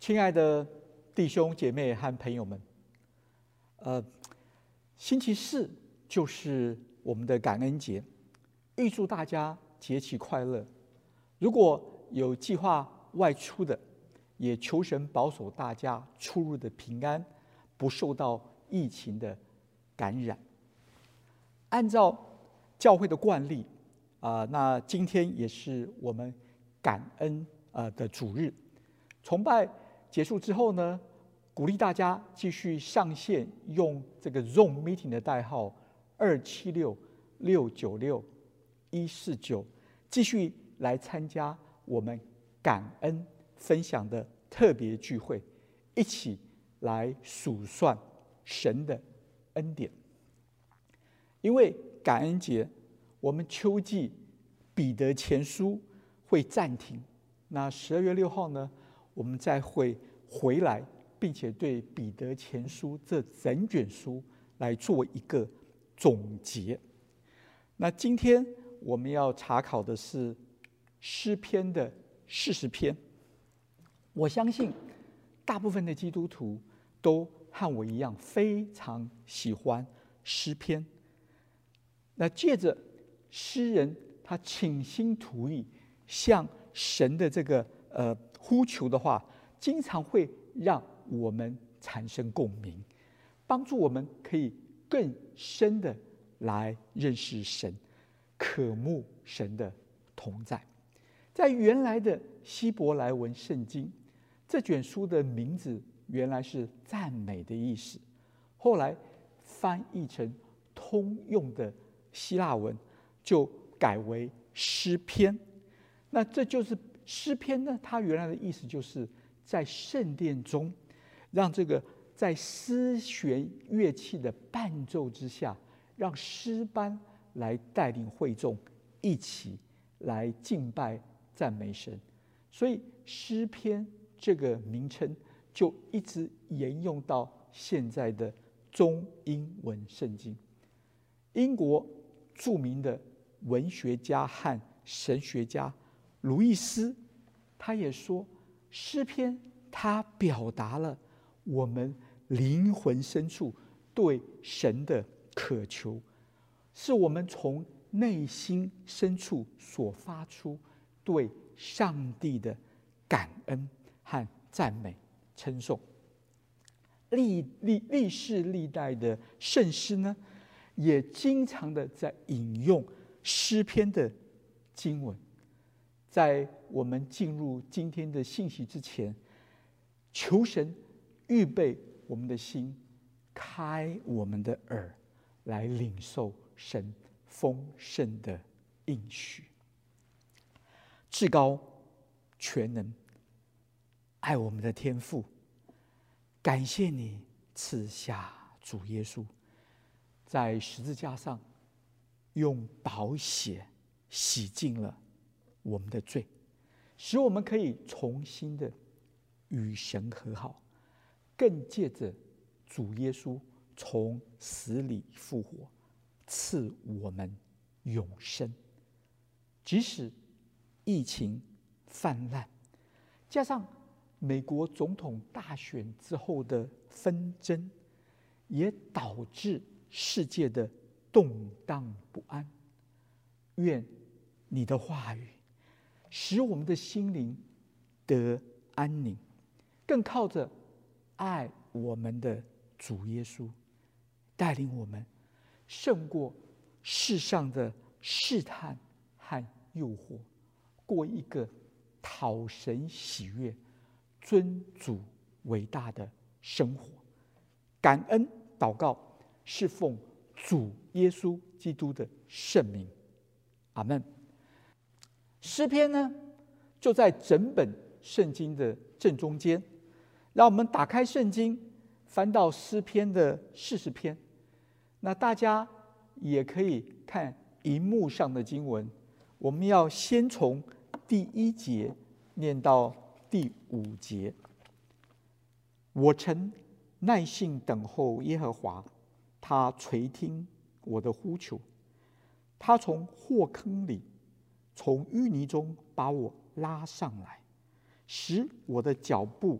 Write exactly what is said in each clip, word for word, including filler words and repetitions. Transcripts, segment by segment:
亲爱的弟兄姐妹和朋友们，呃，星期四就是我们的感恩节，预祝大家节期快乐。如果有计划外出的，也求神保守大家出入的平安，不受到疫情的感染。按照教会的惯例，啊、呃，那今天也是我们感恩呃的主日。崇拜结束之后呢，鼓励大家继续上线，用这个 Zoom Meeting 的代号二七六六九六一四九，继续来参加我们感恩分享的特别聚会，一起来数算神的恩典。因为感恩节，我们秋季彼得前书会暂停，那十二月六号呢，我们再会回来，并且对彼得前书这整卷书来做一个总结。那今天我们要查考的是诗篇的四十篇。我相信大部分的基督徒都和我一样非常喜欢诗篇。那借着诗人他倾心吐意向神的这个呃呼求的话，经常会让我们产生共鸣，帮助我们可以更深的来认识神，渴慕神的同在。在原来的希伯来文圣经，这卷书的名字原来是赞美的意思，后来翻译成通用的希腊文，就改为诗篇。那这就是诗篇呢，它原来的意思就是在圣殿中，让这个在丝弦乐器的伴奏之下，让诗班来带领会众一起来敬拜赞美神。所以诗篇这个名称就一直沿用到现在的中英文圣经。英国著名的文学家和神学家卢易斯，他也说，诗篇它表达了我们灵魂深处对神的渴求，是我们从内心深处所发出对上帝的感恩和赞美称颂。历历历世历代的圣诗呢，也经常的在引用诗篇的经文。在我们进入今天的信息之前，求神预备我们的心，开我们的耳，来领受神丰盛的应许。至高全能爱我们的天父，感谢你赐下主耶稣，在十字架上用宝血洗净了我们的罪，使我们可以重新的与神和好，更借着主耶稣从死里复活，赐我们永生。即使疫情泛滥，加上美国总统大选之后的纷争，也导致世界的动荡不安。愿你的话语使我们的心灵得安宁，更靠着爱我们的主耶稣，带领我们胜过世上的试探和诱惑，过一个讨神喜悦、尊主伟大的生活。感恩祷告，是奉主耶稣基督的圣名，阿们。诗篇呢，就在整本圣经的正中间。让我们打开圣经，翻到诗篇的四十篇。那大家也可以看荧幕上的经文。我们要先从第一节念到第五节。我曾耐心等候耶和华，他垂听我的呼求。他从祸坑里，从淤泥中把我拉上来，使我的脚步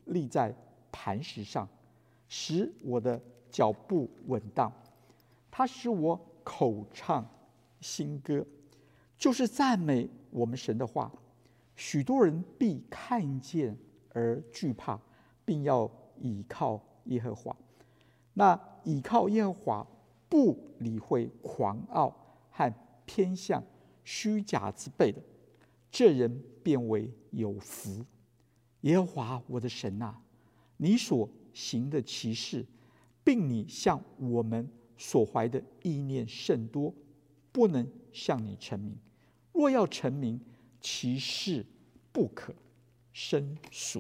立在磐石上，使我的脚步稳当。他使我口唱新歌，就是赞美我们神的话。许多人必看见而惧怕，并要倚靠耶和华。那倚靠耶和华，不理会狂傲和偏向虚假之辈的，这人便为有福。耶和华我的神啊，你所行的奇事，并你向我们所怀的意念甚多，不能向你陈明。若要陈明，其事不可胜数。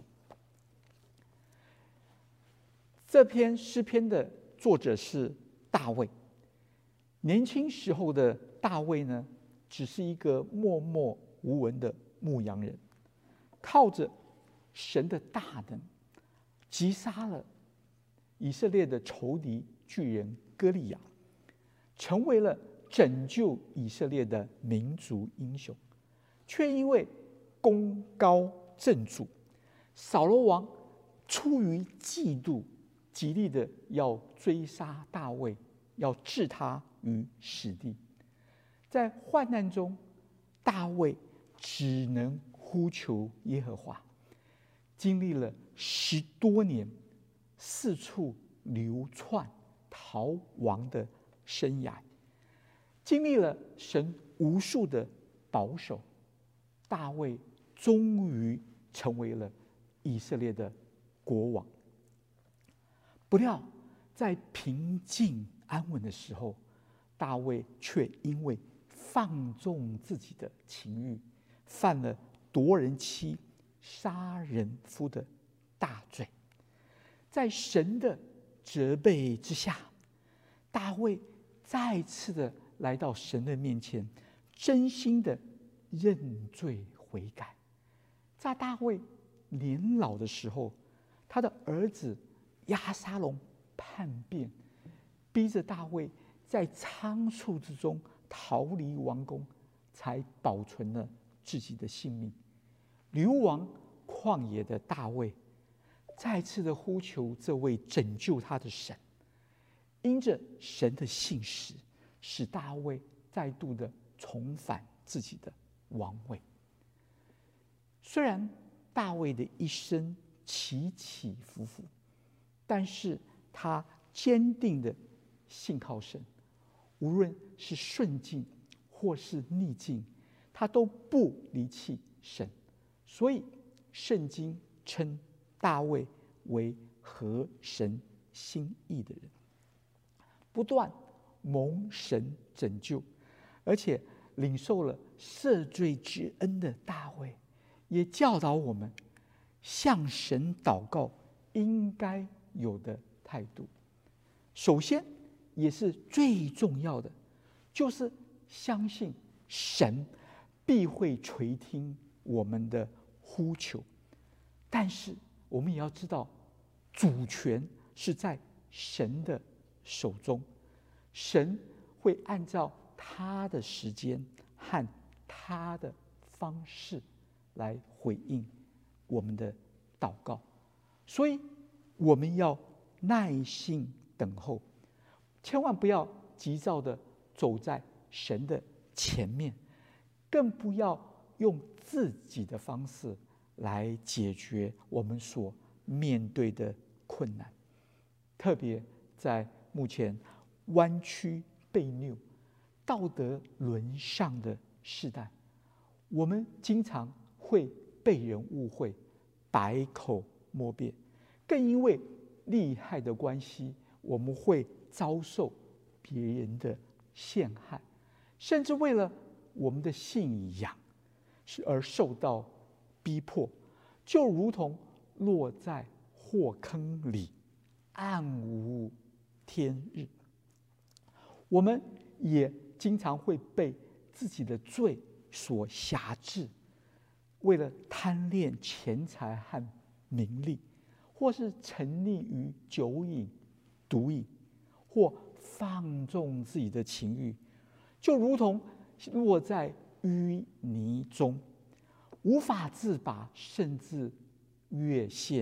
这篇诗篇的作者是大卫。年轻时候的大卫呢，只是一个默默无闻的牧羊人，靠着神的大能，击杀了以色列的仇敌巨人歌利亚，成为了拯救以色列的民族英雄。却因为功高震主，扫罗王出于嫉妒，极力的要追杀大卫，要置他于死地。在患难中，大卫只能呼求耶和华，经历了十多年四处流窜逃亡的生涯，经历了神无数的保守，大卫终于成为了以色列的国王。不料在平静安稳的时候，大卫却因为放纵自己的情欲，犯了夺人妻、杀人夫的大罪。在神的责备之下，大卫再次的来到神的面前，真心的认罪悔改。在大卫年老的时候，他的儿子押沙龙叛变，逼着大卫在仓促之中逃离王宫，才保存了自己的性命。流亡旷野的大卫，再次的呼求这位拯救他的神，因着神的信实，使大卫再度的重返自己的王位。虽然大卫的一生起起伏伏，但是他坚定的信靠神，无论是顺境或是逆境，他都不离弃神。所以圣经称大卫为合神心意的人，不断蒙神拯救，而且领受了赦罪之恩的大卫，也教导我们向神祷告应该有的态度。首先也是最重要的，就是相信神必会垂听我们的呼求。但是我们也要知道，主权是在神的手中，神会按照他的时间和他的方式来回应我们的祷告。所以我们要耐心等候，千万不要急躁的走在神的前面，更不要用自己的方式来解决我们所面对的困难。特别在目前弯曲悖谬、道德沦丧的世代，我们经常会被人误会、百口莫辩，更因为利害的关系，我们会遭受别人的陷害，甚至为了我们的信仰而受到逼迫，就如同落在祸坑里，暗无天日。我们也经常会被自己的罪所辖制，为了贪恋钱财和名利，或是沉溺于酒瘾、毒瘾，或放纵自己的情欲，就如同落在淤泥中，无法自拔，甚至越陷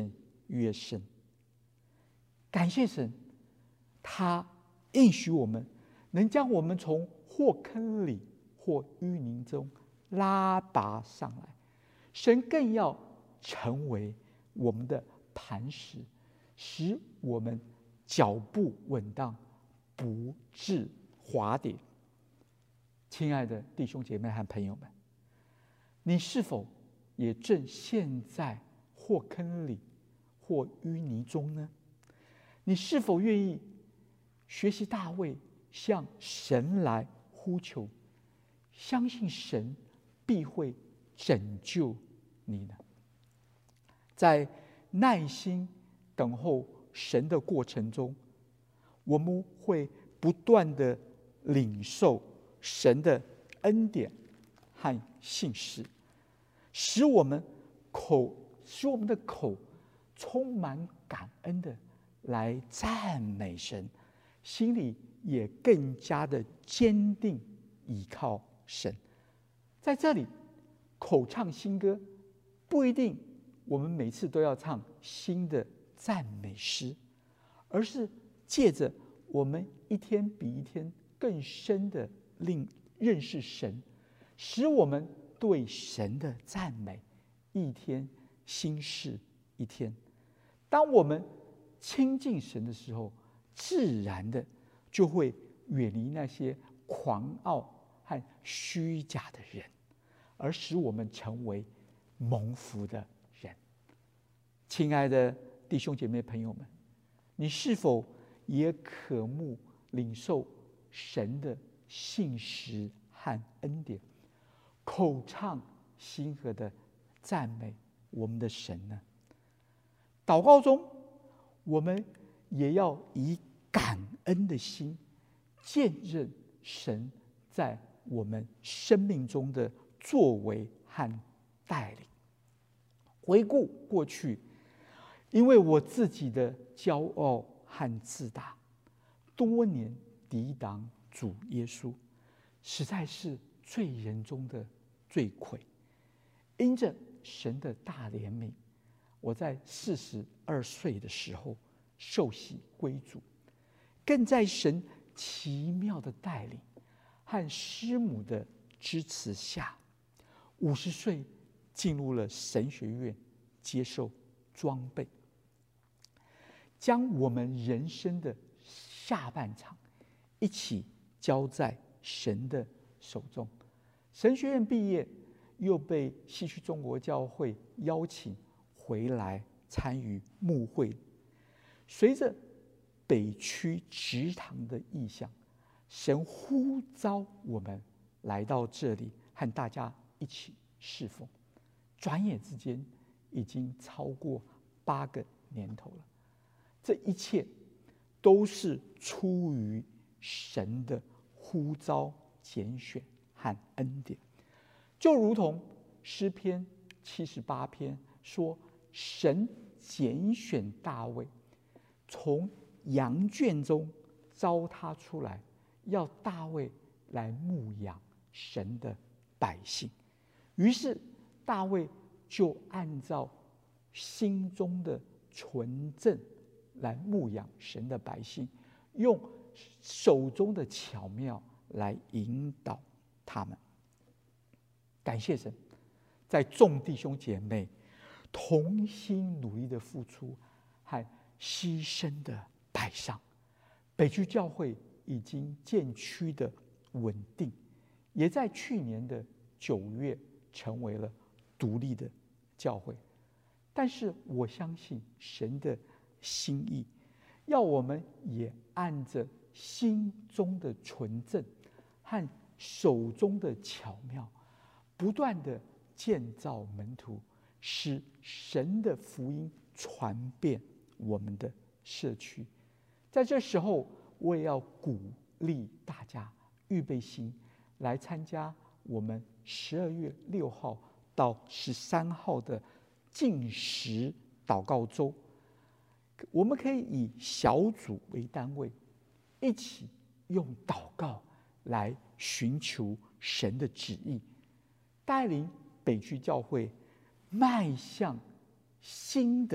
越深。感谢神，他应许我们能将我们从或坑里或淤泥中拉拔上来。神更要成为我们的磐石，使我们脚步稳当，不致滑跌。亲爱的弟兄姐妹和朋友们，你是否也正陷在或坑里或淤泥中呢？你是否愿意学习大卫，向神来呼求，相信神必会拯救你呢？在耐心等候神的过程中，我们会不断的领受神的恩典和信实，使我们口使我们的口充满感恩的来赞美神，心里也更加的坚定倚靠神。在这里，口唱新歌不一定我们每次都要唱新的赞美诗，而是借着我们一天比一天更深的令认识神，使我们对神的赞美一天新事一天。当我们亲近神的时候，自然的就会远离那些狂傲和虚假的人，而使我们成为蒙福的人。亲爱的弟兄姐妹朋友们，你是否也渴慕领受神的信实和恩典，口唱心和的赞美我们的神呢？祷告中，我们也要以感恩的心见证神在我们生命中的作为和带领。回顾过去，因为我自己的骄傲和自大，多年抵挡主耶稣，实在是罪人中的罪魁。因着神的大怜悯，我在四十二岁的时候受洗归主，更在神奇妙的带领和师母的支持下，五十岁进入了神学院接受装备，将我们人生的下半场一起交在神的手中。神学院毕业，又被西区中国教会邀请回来参与牧会。随着北区职堂的意向，神呼召我们来到这里，和大家一起侍奉。转眼之间，已经超过八个年头了。这一切都是出于神的呼召、拣选和恩典。就如同诗篇七十八篇说，神拣选大卫，从羊圈中招他出来，要大卫来牧养神的百姓。于是大卫就按照心中的纯正来牧养神的百姓，用手中的巧妙来引导他们。感谢神，在众弟兄姐妹同心努力的付出和牺牲的摆上，北区教会已经渐趋的稳定，也在去年的九月成为了独立的教会。但是我相信神的心意，要我们也按着心中的纯正和手中的巧妙，不断的建造门徒，使神的福音传遍我们的社区。在这时候，我也要鼓励大家预备心来参加我们十二月六号到十三号的禁食祷告周。我们可以以小组为单位，一起用祷告来寻求神的旨意，带领北区教会迈向新的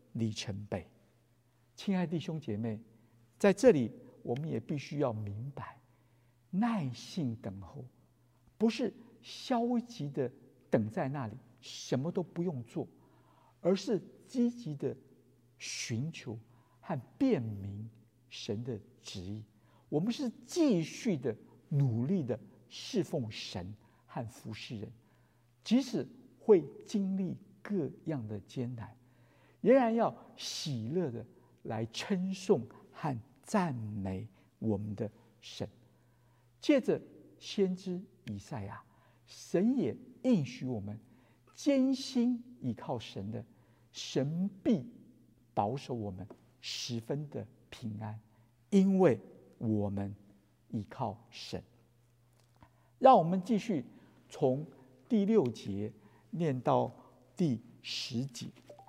里程碑。亲爱的弟兄姐妹，在这里我们也必须要明白，耐心等候，不是消极的等在那里，什么都不用做，而是积极的寻求和辨明神的旨意。我们是继续的努力的侍奉神和服侍人，即使会经历各样的艰难，仍然要喜乐的来称颂和赞美我们的神。借着先知以赛亚，神也应许我们，艰辛倚靠神的，神必保守我们十分的平安，因为我们倚靠神。让我们继续从第六节念到第十节。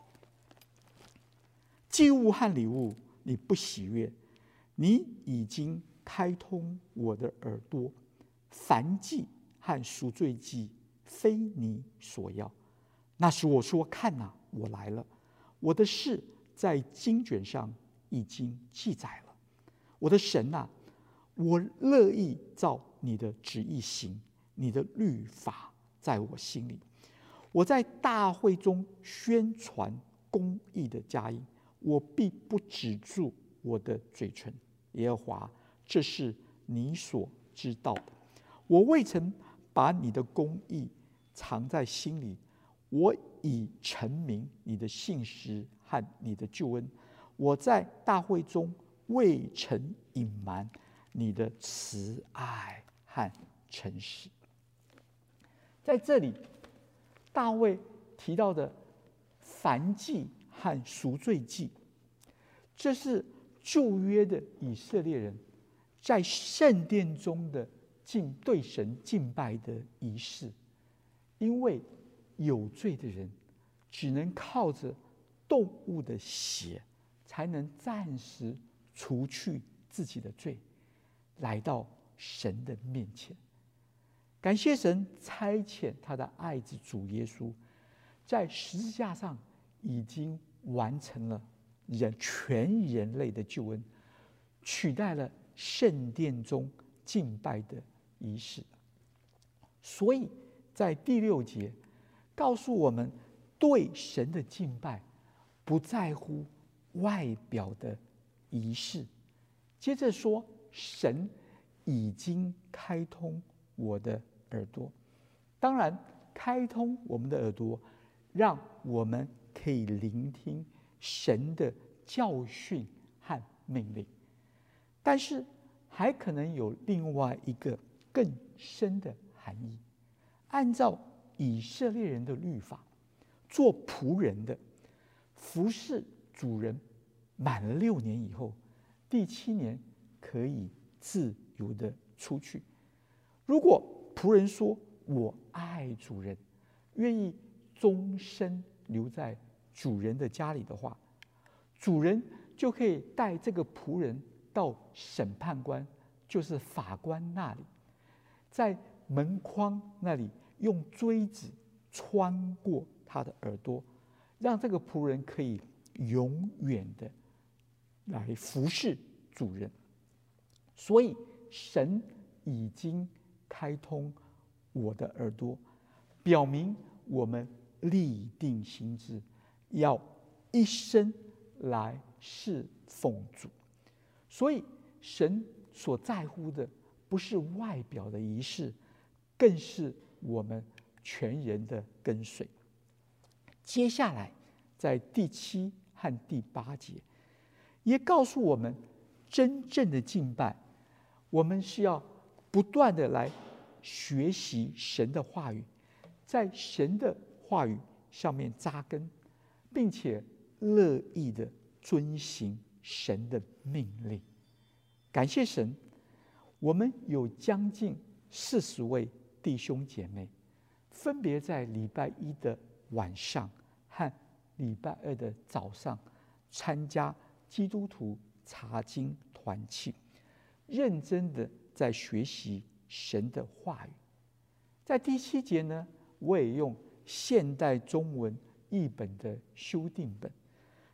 祭物和礼物你不喜悦，你已经开通我的耳朵，燔祭和赎罪祭非你所要。那时我说，看哪，我来了，我的事在经卷上已经记载了。我的神啊，我乐意照你的旨意行，你的律法在我心里。我在大会中宣传公义的佳音，我必不止住我的嘴唇。耶和华，这是你所知道的。我未曾把你的公义藏在心里，我已陈明你的信实和你的救恩。我在大会中未曾隐瞒你的慈爱和诚实。在这里，大卫提到的燔祭和赎罪祭，这是旧约的以色列人在圣殿中的敬对神敬拜的仪式。因为有罪的人只能靠着动物的血，才能暂时除去自己的罪，来到神的面前。感谢神差遣他的爱子主耶稣，在十字架上已经完成了人全人类的救恩，取代了圣殿中敬拜的仪式。所以在第六节告诉我们，对神的敬拜不在乎外表的仪式。接着说，神已经开通我的耳朵。当然，开通我们的耳朵，让我们可以聆听神的教训和命令。但是还可能有另外一个更深的含义。按照以色列人的律法，做仆人的服侍主人满了六年以后，第七年可以自由的出去。如果仆人说我爱主人，愿意终身留在主人的家里的话，主人就可以带这个仆人到审判官，就是法官那里，在门框那里用锥子穿过他的耳朵，让这个仆人可以永远的来服侍主人。所以神已经开通我的耳朵，表明我们立定心志，要一生来侍奉主。所以神所在乎的不是外表的仪式，更是我们全人的跟随。接下来在第七和第八节也告诉我们，真正的敬拜，我们是要不断的来学习神的话语，在神的话语上面扎根，并且乐意的遵行神的命令。感谢神，我们有将近四十位弟兄姐妹，分别在礼拜一的晚上和礼拜二的早上参加基督徒查经团契，认真的在学习神的话语。在第七节呢，我也用现代中文译本的修订本，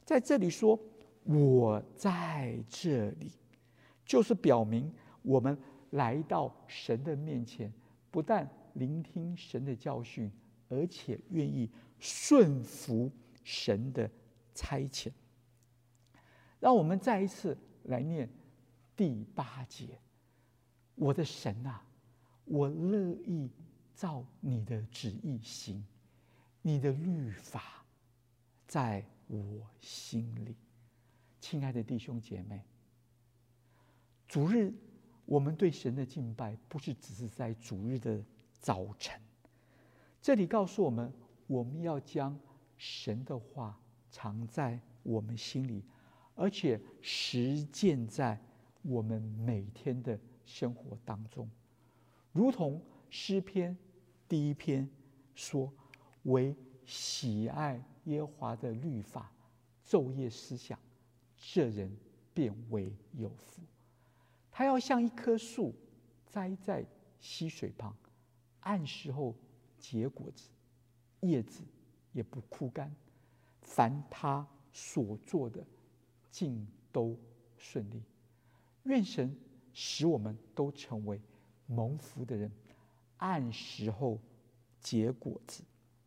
在这里说我在这里，就是表明我们来到神的面前，不但聆听神的教训，而且愿意顺服神的差遣。让我们再一次来念第八节：我的神啊，我乐意照你的旨意行，你的律法在我心里。亲爱的弟兄姐妹，主日我们对神的敬拜不是只是在主日的早晨，这里告诉我们，我们要将神的话藏在我们心里，而且实践在我们每天的生活当中。如同诗篇第一篇说：唯喜爱耶和华的律法，昼夜思想，这人便为有福。他要像一棵树栽在溪水旁，按时候结果子，叶子也不枯干，凡他所做的尽都顺利。愿神使我们都成为蒙福的人，按时候结果子。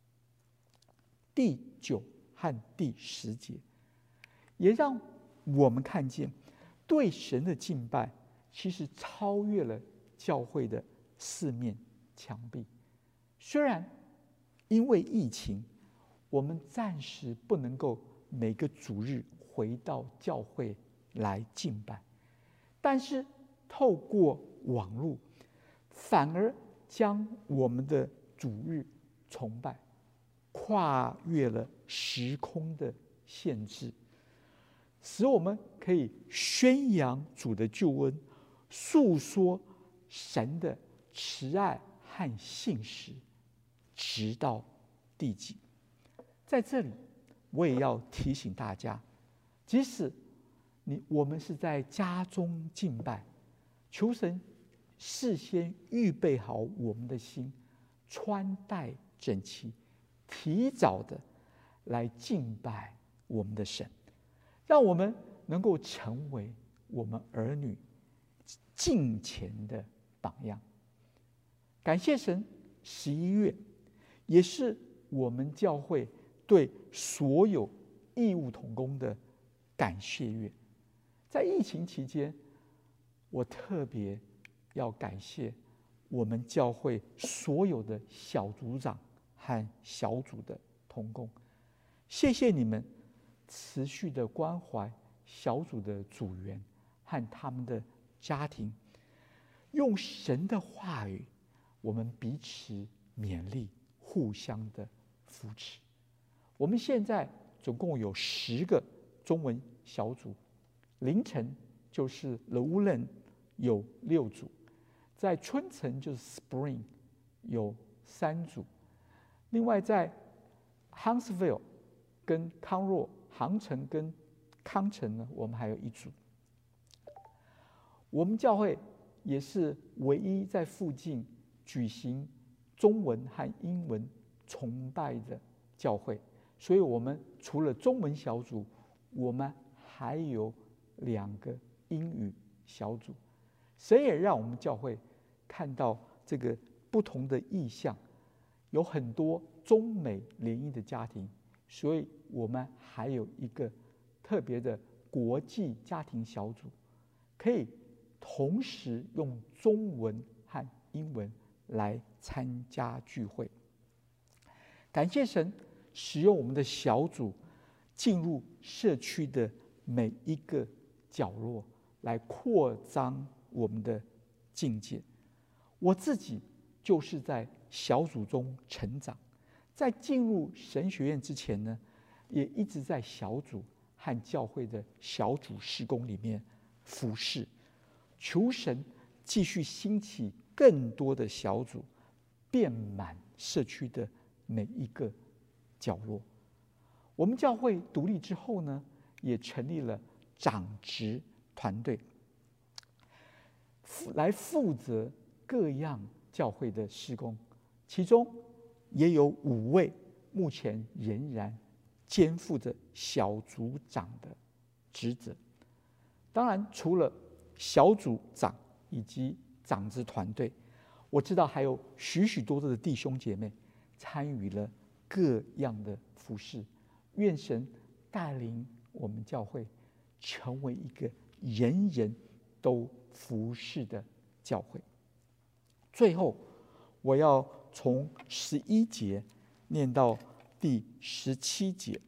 第九和第十节也让我们看见，对神的敬拜其实超越了教会的四面墙壁。虽然因为疫情，我们暂时不能够每个主日回到教会来敬拜，但是透过网络，反而将我们的主日崇拜跨越了时空的限制，使我们可以宣扬主的救恩，诉说神的慈爱和信实，直到地极。在这里，我也要提醒大家，即使你我们是在家中敬拜，求神事先预备好我们的心，穿戴整齐，提早的来敬拜我们的神，让我们能够成为我们儿女敬虔的榜样。感谢神，十一月也是我们教会对所有义务同工的感谢月。在疫情期间，我特别要感谢我们教会所有的小组长和小组的同工，谢谢你们持续的关怀小组的组员和他们的家庭，用神的话语，我们彼此勉励，互相的扶持。我们现在总共有十个中文小组，凌晨就是 The Woodland 有六组，在春城就是 Spring 有三组，另外在 Huntsville 跟康若、航城跟康城呢，我们还有一组。我们教会也是唯一在附近举行中文和英文崇拜的教会，所以我们除了中文小组，我们还有两个英语小组。神也让我们教会看到这个不同的意向，有很多中美联姻的家庭，所以我们还有一个特别的国际家庭小组，可以同时用中文和英文来参加聚会。感谢神使用我们的小组进入社区的每一个角落，来扩张我们的境界。我自己就是在小组中成长，在进入神学院之前呢，也一直在小组和教会的小组事工里面服侍，求神继续兴起更多的小组，遍满社区的每一个角落。我们教会独立之后呢，也成立了长职团队，来负责各样教会的事工，其中也有五位目前仍然肩负着小组长的职责。当然，除了小组长以及长子团队，我知道还有许许多多的弟兄姐妹参与了各样的服事。愿神带领我们教会成为一个人人都服事的教会。最后，我要从十一节念到第十七节。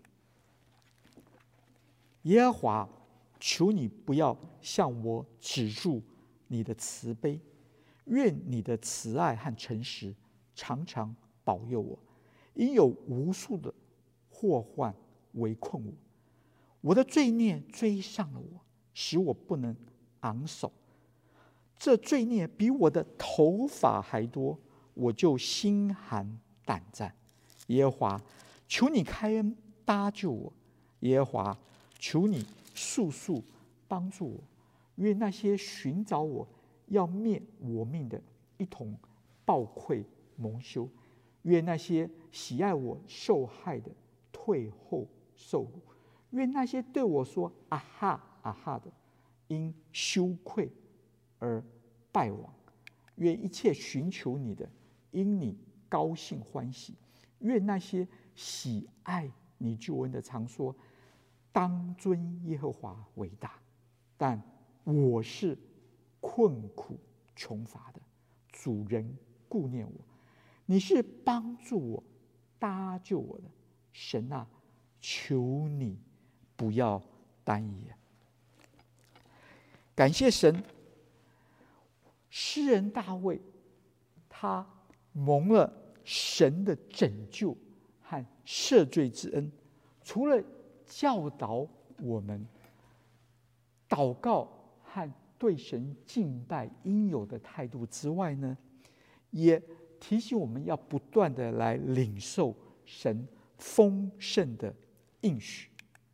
耶和华，求你不要向我止住你的慈悲，愿你的慈爱和诚实常常保佑我，因有无数的祸患围困我，我的罪孽追上了我，使我不能昂首。这罪孽比我的头发还多，我就心寒胆战。耶和华，求你开恩搭救我。耶和华，求你速速帮助我。愿那些寻找我要灭我命的，一同抱愧蒙羞；愿那些喜爱我受害的，退后受辱；愿那些对我说啊哈啊哈的，因羞愧而败亡。愿一切寻求你的，因你高兴欢喜。愿那些喜爱你救恩的，常说当尊耶和华为大。但我是困苦穷乏的，主人顾念我，你是帮助我搭救我的神啊，求你不要单言。感谢神，诗人大卫他蒙了神的拯救和赦罪之恩，除了教导我们祷告和对神敬拜应有的态度之外呢，也提醒我们要不断的来领受神丰盛的应许。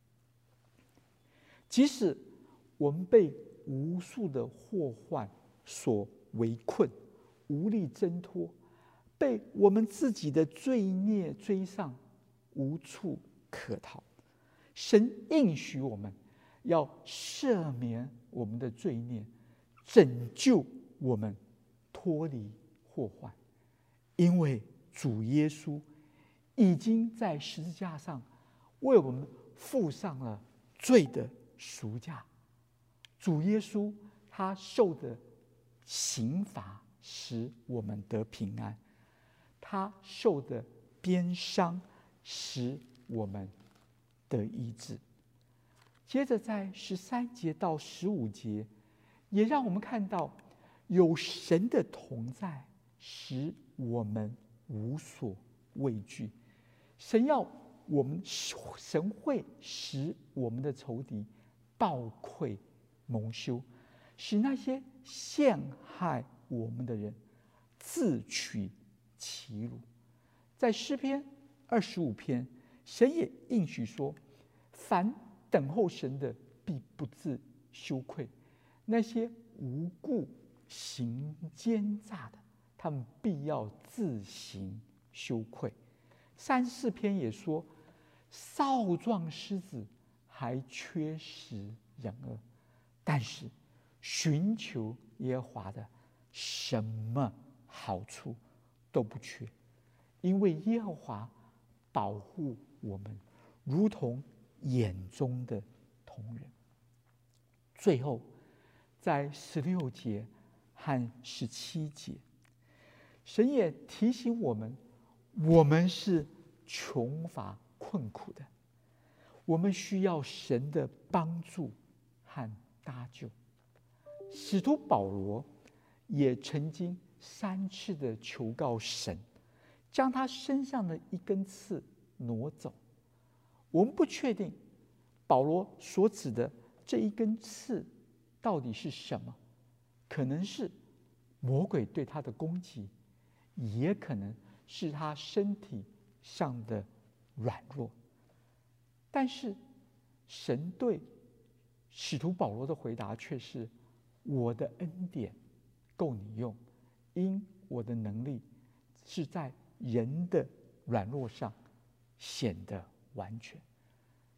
即使我们被无数的祸患所围困，无力挣脱，被我们自己的罪孽追上，无处可逃，神应许我们要赦免我们的罪孽，拯救我们脱离祸患。因为主耶稣已经在十字架上为我们付上了罪的赎价。主耶稣他受的刑罚使我们得平安，他受的鞭伤使我们得医治。接着在十三节到十五节，也让我们看到有神的同在，使我们无所畏惧。神要我们，神会使我们的仇敌抱愧蒙羞，使那些陷害我们的人自取其辱。在诗篇二十五篇，神也应许说，凡等候神的必不自羞愧，那些无故行奸诈的，他们必要自行羞愧。三十四篇也说，少壮狮子还缺食忍饿，但是寻求耶和华的，什么好处都不缺，因为耶和华保护我们，如同眼中的瞳人。最后，在十六节和十七节，神也提醒我们，我们是穷乏困苦的，我们需要神的帮助和搭救。使徒保罗也曾经三次的求告神，将他身上的一根刺挪走。我们不确定保罗所指的这一根刺到底是什么，可能是魔鬼对他的攻击，也可能是他身体上的软弱。但是神对使徒保罗的回答却是，我的恩典够你用，因我的能力是在人的软弱上显得完全。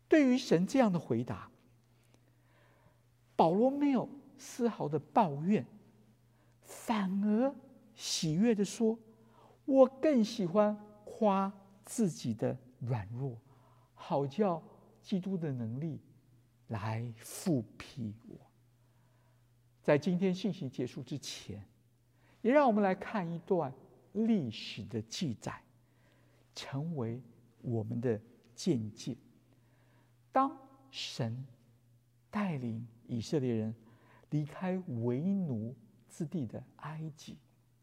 对于神这样的回答，保罗没有丝毫的抱怨，反而喜悦的说：“我更喜欢夸自己的软弱，好叫基督的能力来复辟我。”在今天信息结束之前，也让我们来看一段历史的记载，成为我们的见解。当神带领以色列人离开为奴之地的埃及，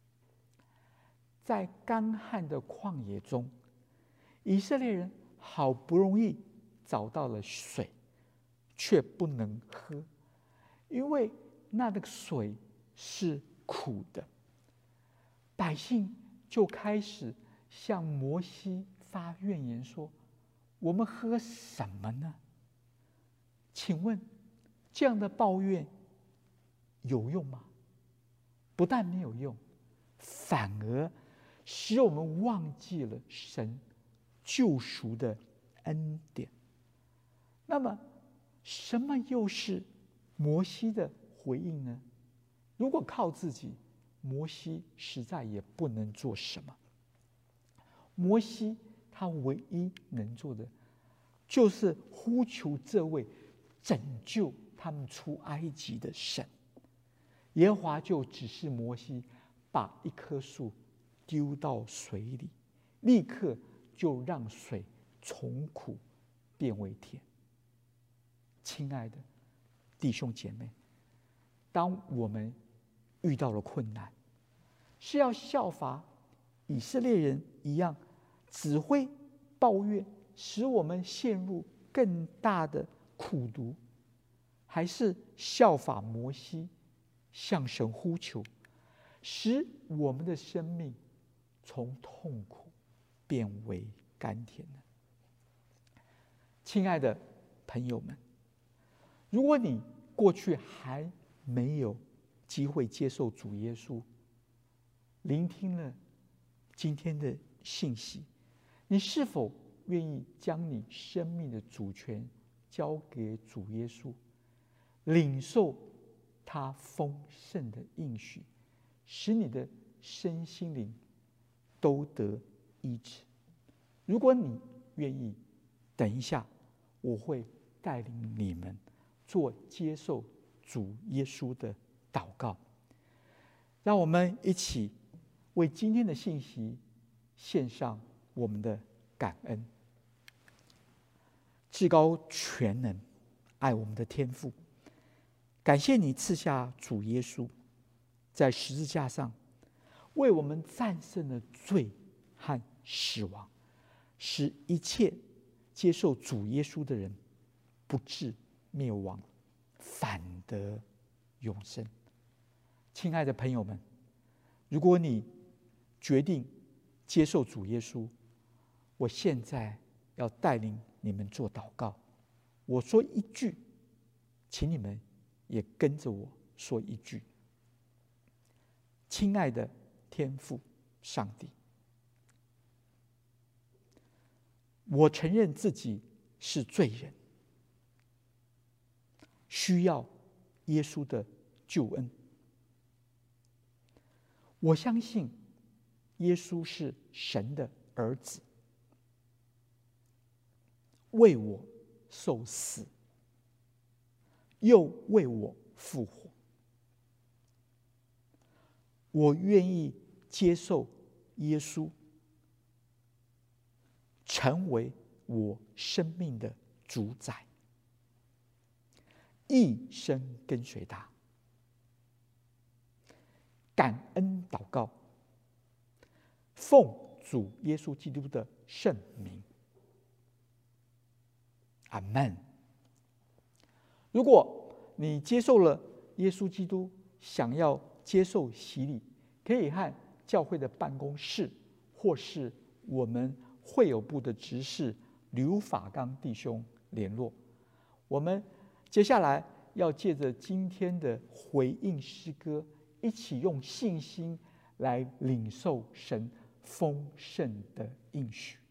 在干旱的旷野中，以色列人好不容易找到了水，却不能喝，因为那个水是苦的。百姓就开始向摩西发怨言说：“我们喝什么呢？”请问这样的抱怨有用吗？不但没有用，反而使我们忘记了神救赎的恩典。那么什么又是摩西的回应呢？如果靠自己，摩西实在也不能做什么。摩西他唯一能做的，就是呼求这位拯救他们出埃及的神。耶和华就指示摩西把一棵树丢到水里，立刻就让水从苦变为甜。亲爱的弟兄姐妹，当我们遇到了困难，是要效法以色列人一样，只会抱怨，使我们陷入更大的苦毒，还是效法摩西，向神呼求，使我们的生命从痛苦变为甘甜呢？亲爱的朋友们，如果你过去还没有机会接受主耶稣，聆听了今天的信息，你是否愿意将你生命的主权交给主耶稣，领受他丰盛的应许，使你的身心灵都得医治？如果你愿意，等一下我会带领你们做接受主耶稣的祷告。让我们一起为今天的信息献上我们的感恩。至高全能爱我们的天父，感谢你赐下主耶稣，在十字架上为我们战胜了罪和死亡，使一切接受主耶稣的人不致灭亡，反得永生。亲爱的朋友们，如果你决定接受主耶稣，我现在要带领你们做祷告。我说一句，请你们也跟着我说一句。亲爱的天父上帝，我承认自己是罪人，需要耶稣的救恩。我相信耶稣是神的儿子，为我受死，又为我复活。我愿意接受耶稣，成为我生命的主宰，一生跟随他。感恩祷告，奉主耶稣基督的圣名，阿们。如果你接受了耶稣基督，想要接受洗礼，可以和教会的办公室或是我们会友部的执事刘法刚弟兄联络。我们接下来要借着今天的回应诗歌，一起用信心来领受神丰盛的应许。